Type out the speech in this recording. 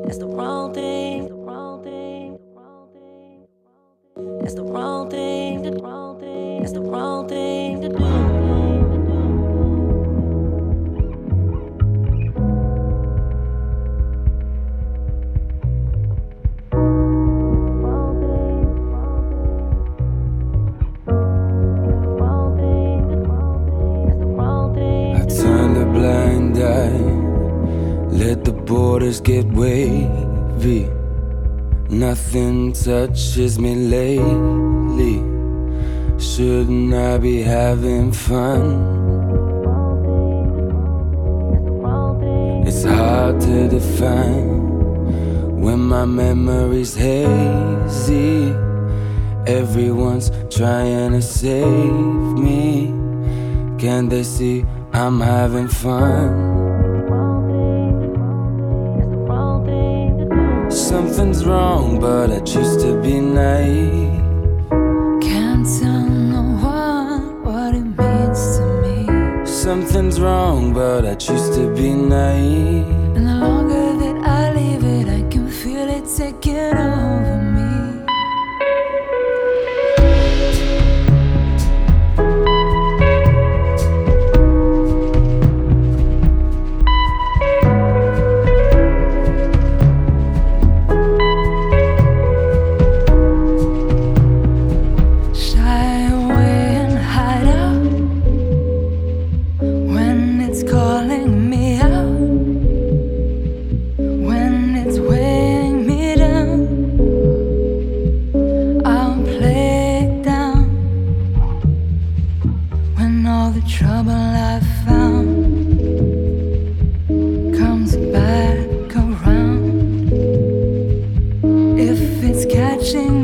It's the wrong thing. The wrong thing. It's the wrong thing. The wrong thing. It's the wrong thing to do. Blind eye, let the borders get wavy. Nothing touches me lately. Shouldn't I be having fun? It's hard to define when my memory's hazy. Everyone's trying to save me. Can they see I'm having fun? Something's wrong, but I choose to be naive. Can't tell no one what it means to me. Something's wrong, but I choose to be naive. And the longer that I leave it, I can feel it taking over me. All the trouble I found comes back around. If it's catching